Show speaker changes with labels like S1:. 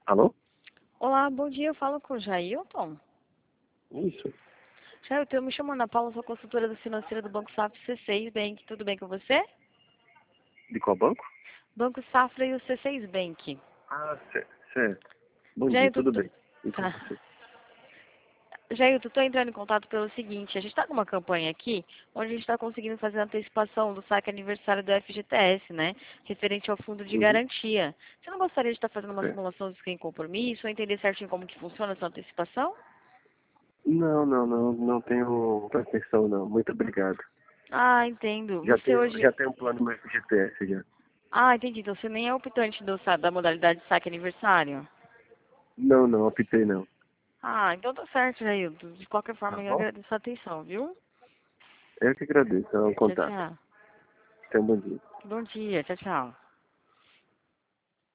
S1: Alô?
S2: Olá, bom dia. Eu falo com o Jailton.
S1: Isso.
S2: Jailton, eu me chamo Ana Paula, sou consultora financeira do Banco Safra e C6 Bank. Tudo bem com você?
S1: De qual banco?
S2: Banco Safra e o C6 Bank.
S1: Ah, certo. Bom dia,
S2: Jailton,
S1: tudo bem. E com
S2: tá.
S1: você?
S2: Jailton, estou entrando em contato pelo seguinte. A gente está com uma campanha aqui, onde a gente está conseguindo fazer a antecipação do saque aniversário do FGTS, né? Referente ao fundo de
S1: Uhum.
S2: garantia. Você não gostaria de estar fazendo uma
S1: Certo.
S2: simulação de sem compromisso, ou entender certinho como que funciona essa antecipação?
S1: Não tenho pretensão não. Muito obrigado.
S2: Ah, entendo.
S1: Já
S2: Você
S1: tenho,
S2: hoje...
S1: já tenho um plano no FGTS já.
S2: Ah, entendi. Então você nem é optante da modalidade de saque aniversário?
S1: Não, optei não.
S2: Ah, então tá certo, Jailton. De qualquer
S1: Tá
S2: forma, eu
S1: bom?
S2: agradeço a atenção, viu?
S1: Eu que agradeço, é um
S2: Tchau,
S1: contato.
S2: tchau.
S1: Tenha um bom dia.
S2: Bom dia, tchau, tchau.